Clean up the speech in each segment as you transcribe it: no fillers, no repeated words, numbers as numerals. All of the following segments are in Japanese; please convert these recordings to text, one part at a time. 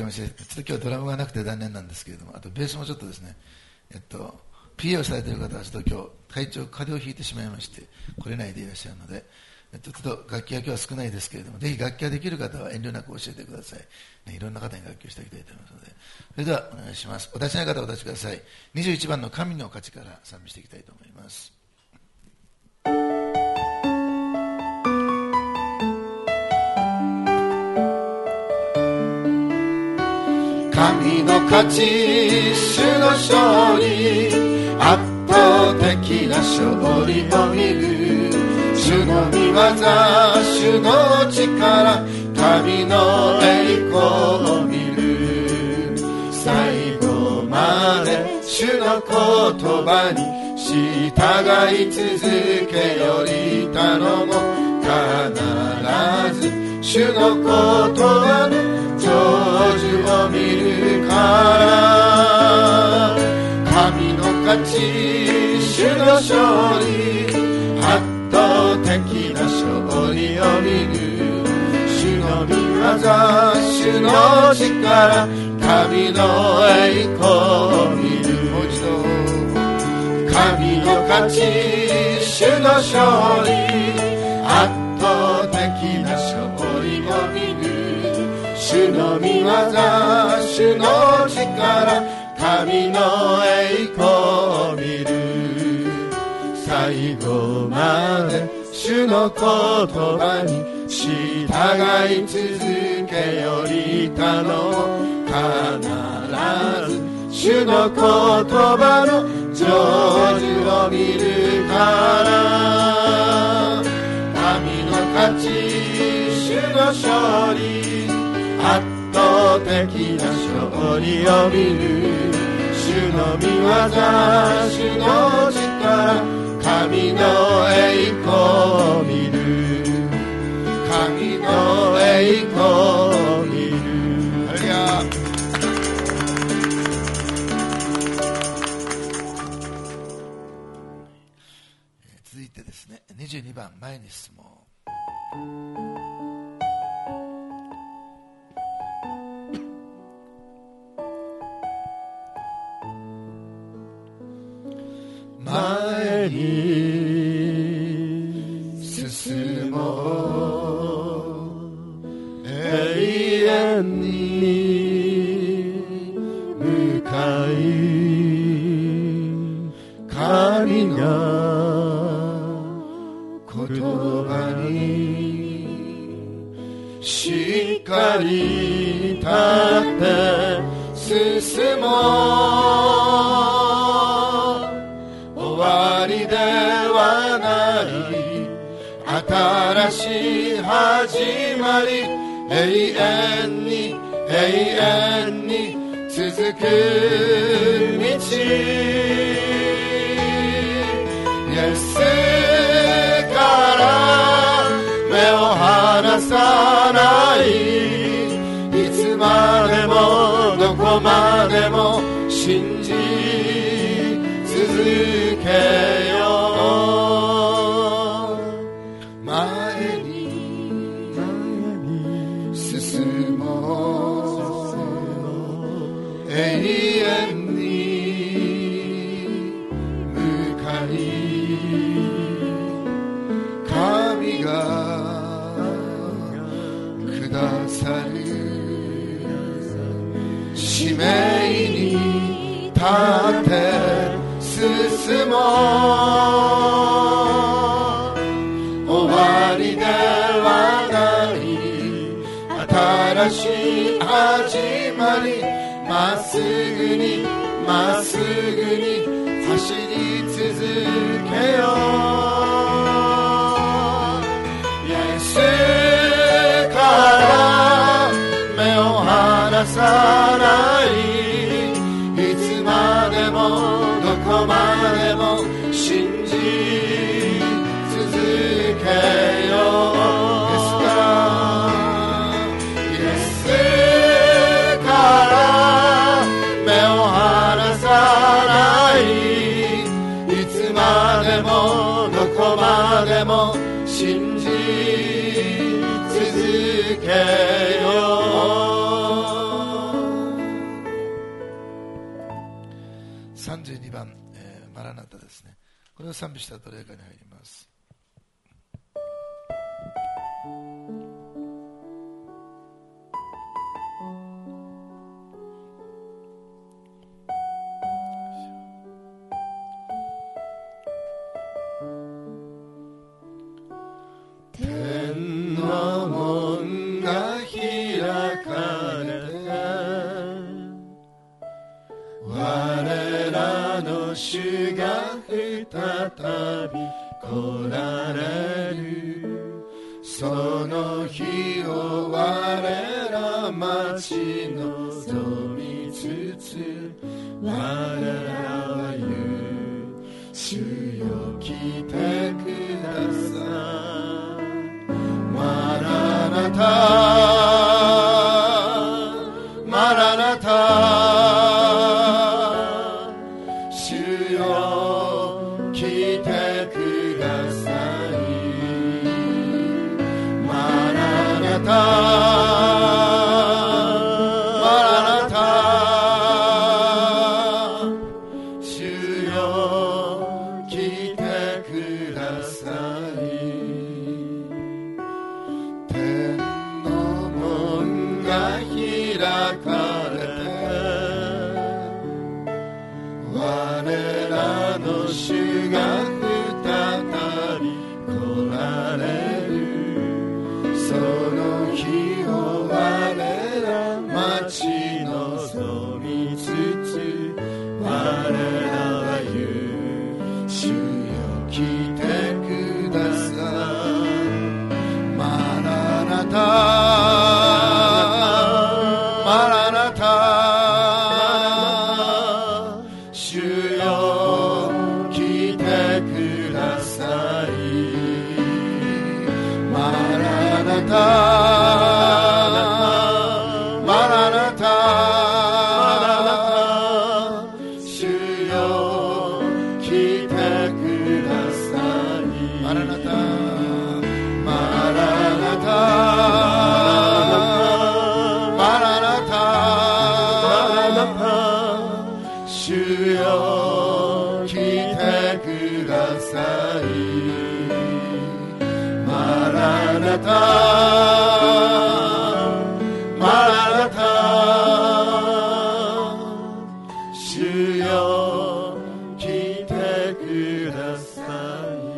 もしれない。ちょっと今日ドラムがなくて残念なんですけれども、あとベースもちょっとですね、PA をされている方はちょっと今日風邪をひいてしまいまして来れないでいらっしゃるので、ちょっと楽器が今日は少ないですけれども、ぜひ楽器ができる方は遠慮なく教えてください、ね、いろんな方に楽器をしていきたいと思いますので、それではお願いします。お立ちの方はお立ちください。21番の神の価値から賛美していきたいと思います。 神の勝ち、主の勝利、圧倒的な勝利を見る。主の御業、主の力、神の栄光を見る。最後まで主の言葉に従い続けより頼もう。必ず主の言葉の成就を見るから。神の勝ち、主の勝利、圧倒的な勝利を見る。主の御業、主の力、神の栄光を見る。もう一度。神の勝ち、主の勝利、圧倒的な勝利を見る。主の御業、主の力、神の栄光を見る。最後まで主の言葉に従い続けより頼もう。必ず主の言葉の成就を見るから。神の勝ち、主の勝利、圧倒的な勝利を見る。主の御業、主の力、神の栄光を見る。神の栄光を見る。 続いてですね、22番前に進もう。 前に進もう。永遠に向かい、神が言葉にしっかり立って進もう。終わりではない新しい始まり、永遠に永遠に続く道。イエスから目を離さない。いつまでもどこまでも信じ続けよう。前に進もう。永遠に向かい、神がくださる使命に立って進もう。終わりではない新しい始まり。まっすぐにまっすぐに走り続けよう。イエスから目を離さない。いつまでもどこまでも信じ続けよう。どこまでも信じ続けよう。 32番、マラナタですね。これを賛美した後、礼拝に入ります。 天の門が開かれて我らの主が再び来られる。その日を我ら待ち望みつつ我らは言う。主よ来てください。マラナタマラナタ、主よ来てください。マラナタマラナタ、主よ来てください。天の門が開かれて我らの主が再び来られる。その日を我ら待ち望みつつ我らは言う。主よ来てください。マラナタマラナタ、主よ来てください。マラナタマラナタ、主よ来てください。マラナタマラナタマラナタ、主よ来てください。マラナタマラナタ、主よ来てください。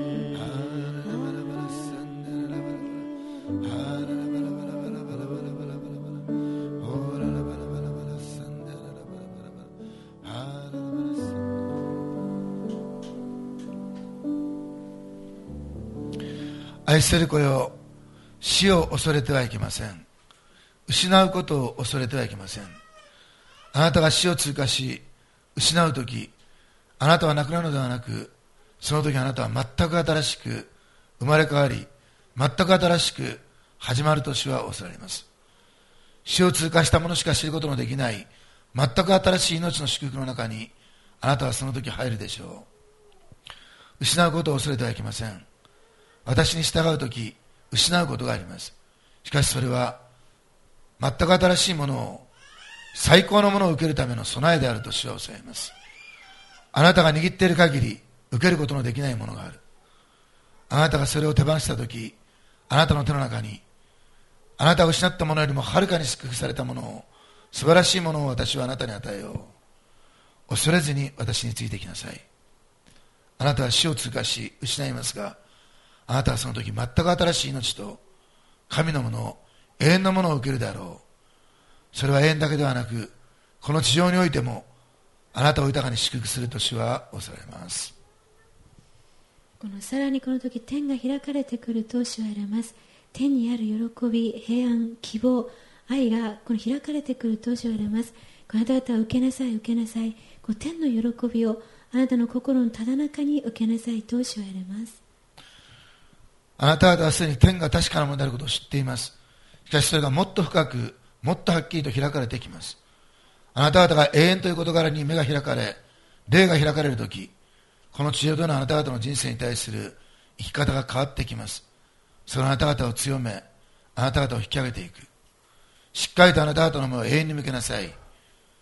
愛する子よ、死を恐れてはいけません。失うことを恐れてはいけません。あなたが死を通過し失うとき、あなたは亡くなるのではなく、その時あなたは全く新しく生まれ変わり、全く新しく始まると主は恐れられます。死を通過した者しか知ることのできない全く新しい命の祝福の中にあなたはその時入るでしょう。失うことを恐れてはいけません。私に従うとき失うことがあります。しかしそれは全く新しいものを、最高のものを受けるための備えであると主はおっしゃいます。あなたが握っている限り受けることのできないものがある。あなたがそれを手放したとき、あなたの手の中にあなたが失ったものよりもはるかに祝福されたものを、素晴らしいものを私はあなたに与えよう。恐れずに私についてきなさい。あなたは死を通過し失いますが、あなたはその時全く新しい命と神のものを、永遠のものを受けるであろう。それは永遠だけではなく、この地上においてもあなたを豊かに祝福すると主は恐れます。 さらにこの時天が開かれてくると主は言われます。天にある喜び、平安、希望、愛がこの開かれてくると主は言われます。あなた方は受けなさい、受けなさい。この天の喜びをあなたの心のただ中に受けなさいと主は言われます。 あなた方はすでに天が確かなものであることを知っています。しかしそれがもっと深く、もっとはっきりと開かれてきます。あなた方が永遠という事柄に目が開かれ、霊が開かれるとき、この地上でのあなた方の人生に対する生き方が変わってきます。そのあなた方を強め、あなた方を引き上げていく。しっかりとあなた方の目を永遠に向けなさい。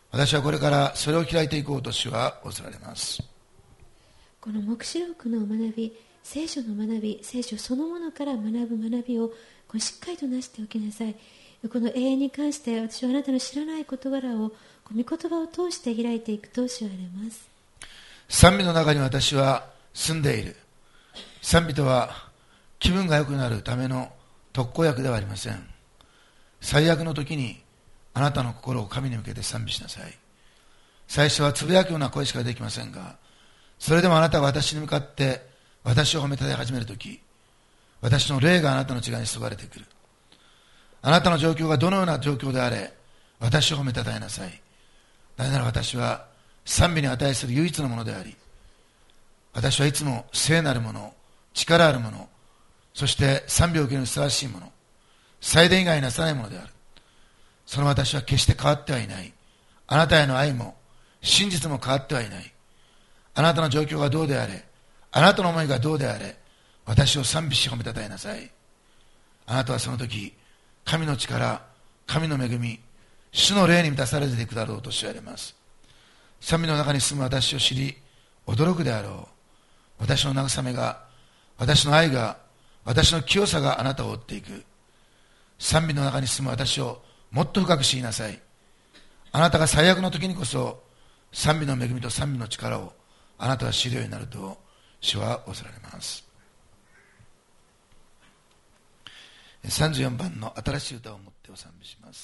私はこれからそれを開いていこうと主は仰せられます。 この黙示録の学び、聖書の学び、聖書そのものから学ぶ学びをしっかりとなしておきなさい。この永遠に関して私はあなたの知らない事柄を御言葉を通して開いていくとし言われます。 賛美の中に私は住んでいる。賛美とは気分が良くなるための特効薬ではありません。最悪の時にあなたの心を神に向けて賛美しなさい。最初はつぶやくような声しかできませんが、それでもあなたが私に向かって私を褒めたたえ始めるとき、私の霊があなたの内側に注がれてくる。あなたの状況がどのような状況であれ、私を褒めたたえなさい。なぜなら私は賛美に値する唯一のものであり、私はいつも聖なるもの、力あるもの、そして賛美を受けるにふさわしいもの、祭殿以外になさないものである。その私は決して変わってはいない。あなたへの愛も真実も変わってはいない。あなたの状況がどうであれ、あなたの思いがどうであれ、私を賛美し褒めたたえなさい。あなたはその時、神の力、神の恵み、主の霊に満たされていくだろうと知られます。賛美の中に住む私を知り、驚くであろう。私の慰めが、私の愛が、私の清さがあなたを追っていく。賛美の中に住む私をもっと深く知りなさい。あなたが最悪の時にこそ、賛美の恵みと賛美の力をあなたは知るようになると主は仰せられます。34番の新しい歌を持ってお賛美します。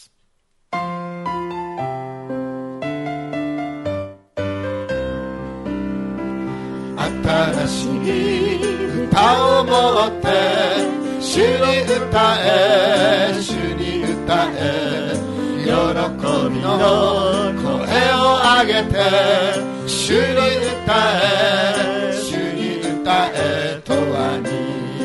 新しい歌を持って主に歌え、主に歌え、喜びの声を上げて主に歌え、主に歌えとはに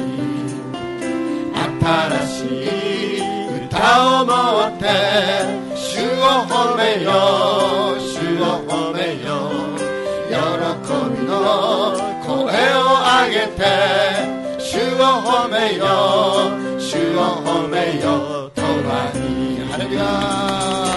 新しい歌を持って主を褒めよう、主を褒めよう、喜びの声を上げて主を褒めよう、主を褒めようとはにハレルヤ。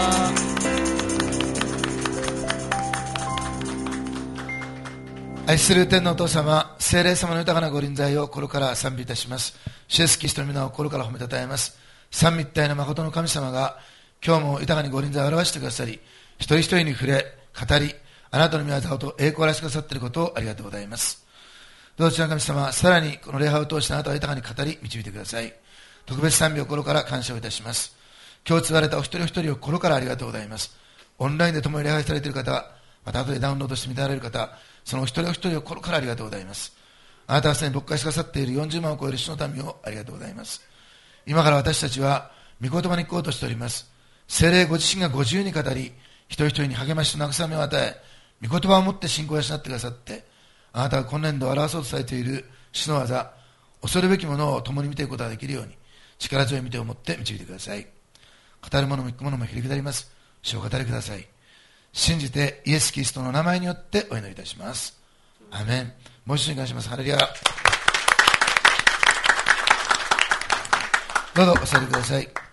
愛する天のお父様、聖霊様の豊かなご臨在を心から賛美いたします。主イエスキリストの皆を心から褒めたたえます。三位一体の誠の神様が今日も豊かにご臨在を表してくださり、一人一人に触れ語り、あなたの御業と栄光をらしてくださっていることをありがとうございます。どうぞ神様、さらにこの礼拝を通してあなたを豊かに語り導いてください。特別賛美を心から感謝をいたします。今日継がれたお一人お一人を心からありがとうございます。オンラインで共に礼拝されている方、また後でダウンロードして見られる方、そのお一人お一人を心からありがとうございます。あなたがすでに牧会してくださっている40万を超える主の民をありがとうございます。今から私たちは御言葉に行こうとしております。聖霊ご自身がご自由に語り、一人一人に励ましと慰めを与え、御言葉をもって信仰を養ってくださって、あなたが今年度を表そうとされている主の技、恐るべきものを共に見ていくことができるように、力強い見てを持って導いてください。語る者も聞く者もひりくだります。主を語りください。信じてイエス・キリストの名前によってお祈りいたします。アーメン。もう一度に感謝します。ハレルヤ。どうぞお座りください。